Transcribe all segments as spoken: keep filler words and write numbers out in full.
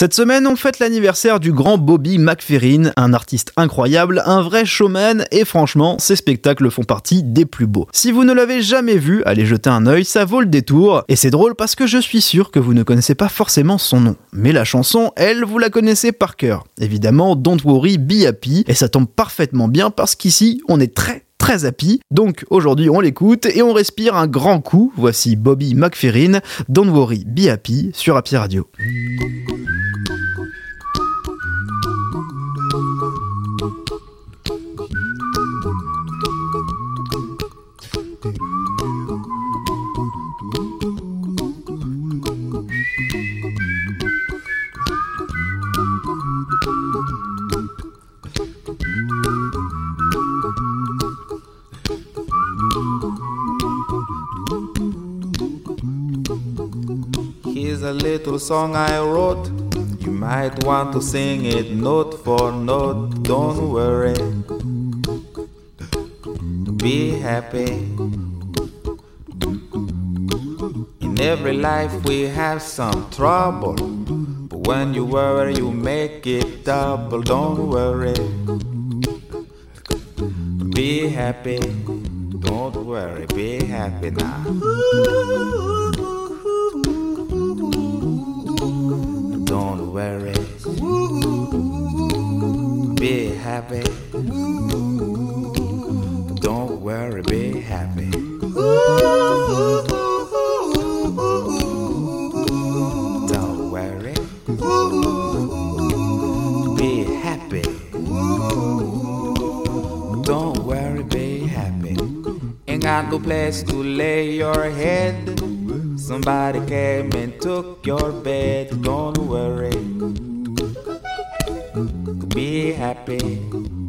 Cette semaine, on fête l'anniversaire du grand Bobby McFerrin, un artiste incroyable, un vrai showman, et franchement, ses spectacles font partie des plus beaux. Si vous ne l'avez jamais vu, allez jeter un œil, ça vaut le détour. Et c'est drôle parce que je suis sûr que vous ne connaissez pas forcément son nom. Mais la chanson, elle, vous la connaissez par cœur. Évidemment, Don't Worry, Be Happy, et ça tombe parfaitement bien parce qu'ici, on est très très happy. Donc aujourd'hui, on l'écoute et on respire un grand coup. Voici Bobby McFerrin, Don't Worry, Be Happy sur Happy Radio. Here's a little song I wrote. You might want to sing it note for note. Don't worry, be happy. In every life we have some trouble, but when you worry you make it double. Don't worry, be happy. Don't worry, be happy now. Don't worry, be happy. Don't worry, be happy. Don't worry, be happy. Don't worry, be happy. Ain't got no place to lay your head. Somebody came and took your bed. Don't worry, be happy.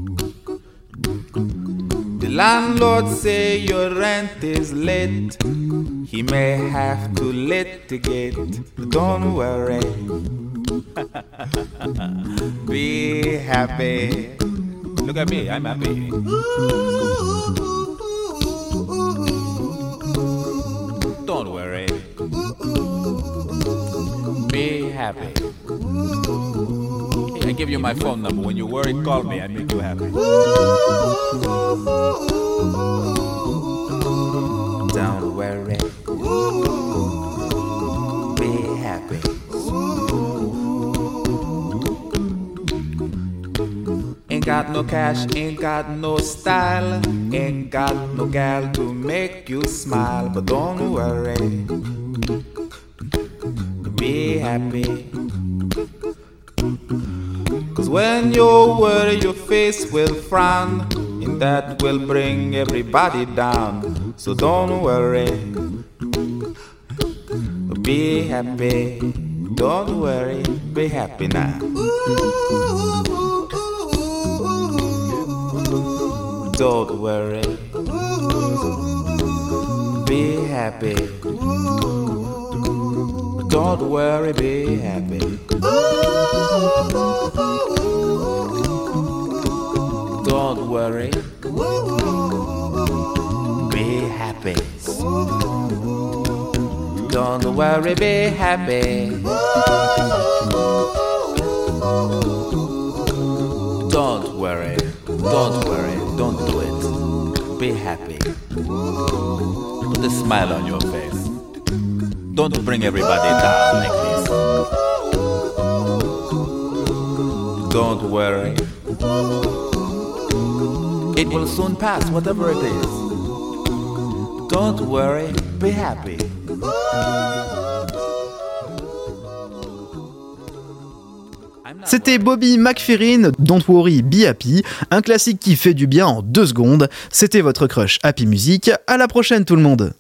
The landlord say your rent is late. He may have to litigate. Don't worry, be happy. Look at me, I'm happy. Don't worry, be happy. Hey, I give you my phone number. When you worry, call me. I make you happy. Don't worry, be happy. Ain't got no cash, ain't got no style, ain't got no gal to make you smile. But don't worry, be happy. Cause when you worry your face will frown, and that will bring everybody down. So don't worry, be happy. Don't worry, be happy now. Don't worry, be happy. Don't worry, be happy. Don't worry, be happy. Don't worry, be happy. Don't worry, don't worry, don't do it. Be happy. Put a smile on your face. Don't bring everybody down like this. Don't worry, it will soon pass, whatever it is. Don't worry, be happy. C'était Bobby McFerrin, Don't Worry, Be Happy, un classique qui fait du bien en deux secondes. C'était votre crush Happy Music. À la prochaine tout le monde.